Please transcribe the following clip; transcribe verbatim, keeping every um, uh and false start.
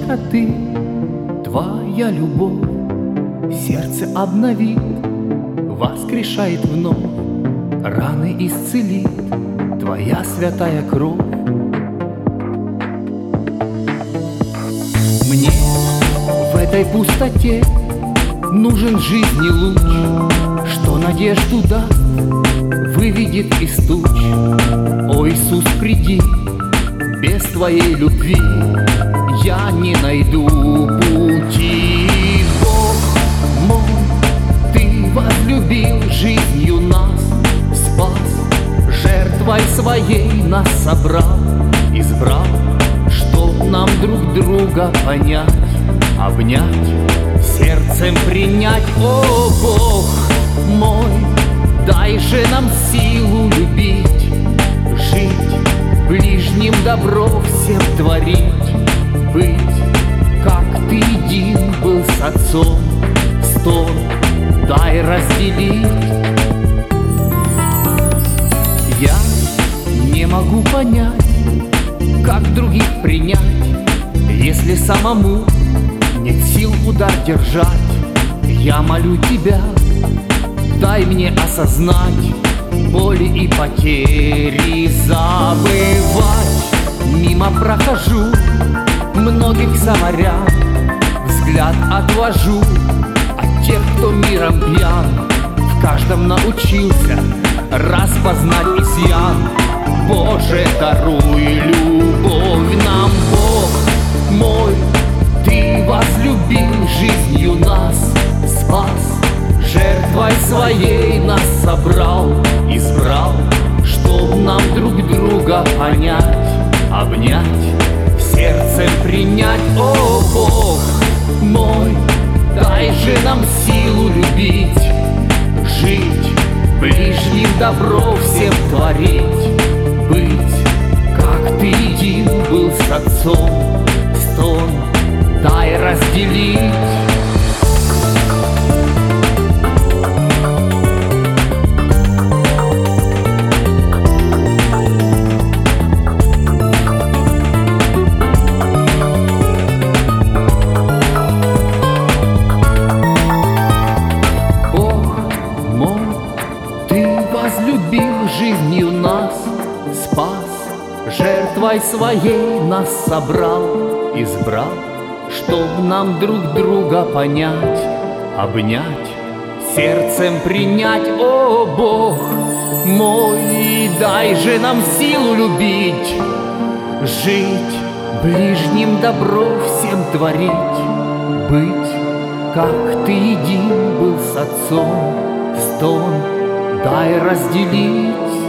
доброты, твоя любовь сердце обновит, воскрешает вновь, раны исцелит твоя святая кровь. Мне в этой пустоте нужен жизни луч, что надежду даст, выведет из туч. О, Иисус, приди, без твоей любви я не найду пути. Бог мой, ты возлюбил жизнью нас, спас, жертвой своей нас собрал, избрал, чтоб нам друг друга понять, обнять, сердцем принять. О, Бог мой, дай же нам силу любить, жить, ближним добро всем творить, быть, как ты един был с Отцом, стол дай разделить. Я не могу понять, как других принять, если самому нет сил удар держать. Я молю тебя, дай мне осознать боли и потери, забывать. Мимо прохожу, многих самарян, взгляд отвожу от тех, кто миром пьян. В каждом научился распознать изъян. Боже, даруй любовь нам, Бог мой, ты возлюбил жизнью нас, спас, жертвой своей нас собрал, избрал, чтоб нам друг друга понять, обнять, сердцем принять. О, Бог мой, дай же нам силу любить, жить, ближним добро всем творить, быть, как ты един был с Отцом, стон дай разделить. Возлюбил жизнью нас, спас, жертвой своей нас собрал, избрал, чтоб нам друг друга понять, обнять, сердцем принять. О, Бог мой, дай же нам силу любить, жить, ближним добро всем творить, быть, как ты един был с Отцом, стон дай разделить.